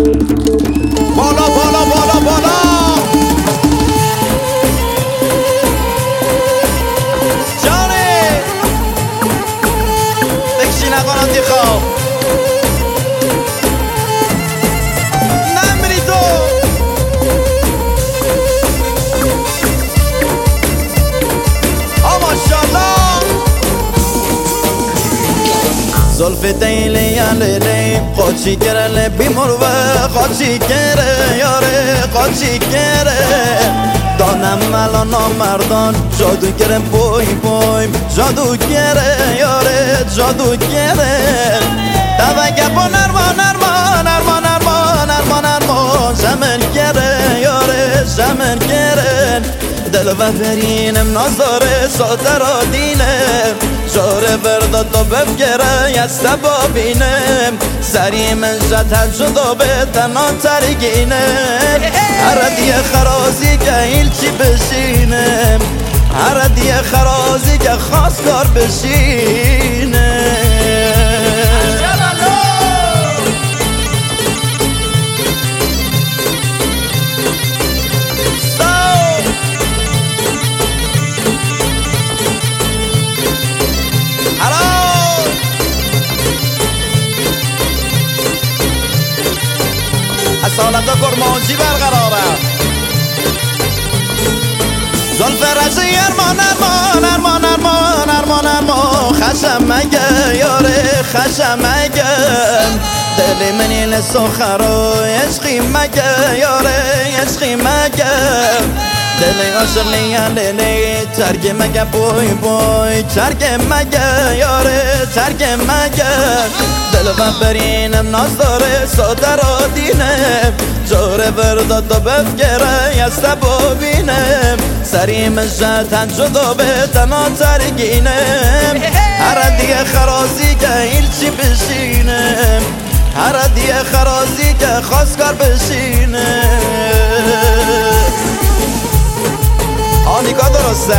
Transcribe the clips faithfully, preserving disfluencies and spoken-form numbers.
بالا بالا بالا بالا جانه بکشی نکنم دی خواب نمیری تو زلف دیلی یا لیلی قاچی کرله بیمروه قاچی کره یاره قاچی کره دانم الان نامردان جادو کره بوی بوی جادو کره یاره جادو کره دوگه با نرمان نرمان نرمان نرمان نرمان نرمان زمن کره یاره زمن کره دل و برینم نازاره ساده را دینم جاره برداد و بفگره یسته بابینم سری من جد جدا به تنها ترگینم هر دیه خرازی که هیلچی بشینم هر دیه خرازی که خاص کار بشینم اصالتا کرمانچی برقراره زلف رشی ارمان ارمان ارمان ارمان ارمان ارمان خشم مگه یاره خشم مگه دل منی لسخرو عشقی مگه یاره عشقی مگه دل عاشق لیا لیلی ترک مگه بوی بوی ترک مگه یاره ترک مگه دل و برینم ناز داره ساده را دینم جوره برداد و بفگره یسته ببینم سری مجد هم جدا به تنها ترگینم هر دیگه خرازی که هیلچی بشینم هر دیگه خرازی که خواستگار بشینم آنیکا درسته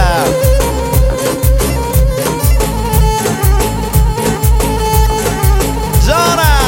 جانم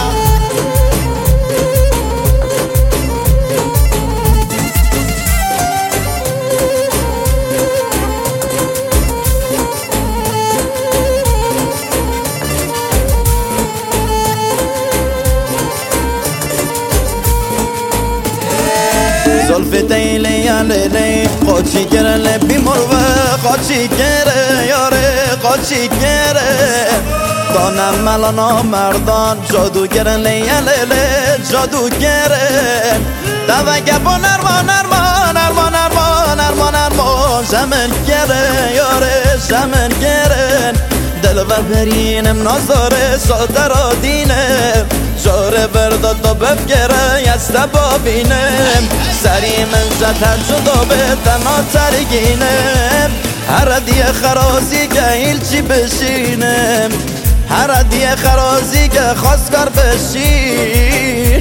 زلف دیلی یا لیلی قاچی کرله بیمروه قاچی کره یاره قاچی کره دانم الان مردان جادو کرله یا لیلی جادو کره دوگه با نرمان نرمان نرمان نرمان نرمان نرمان زمن کره یاره زمن کره دل و برینم نازاره ساده را دینم جاره برداد و بفگره یسته بابینم سری من جد جدا به تنها ترگینم هر دیه خرازی که هیلچی بشینم هر دیه خرازی که خواستگار بشینم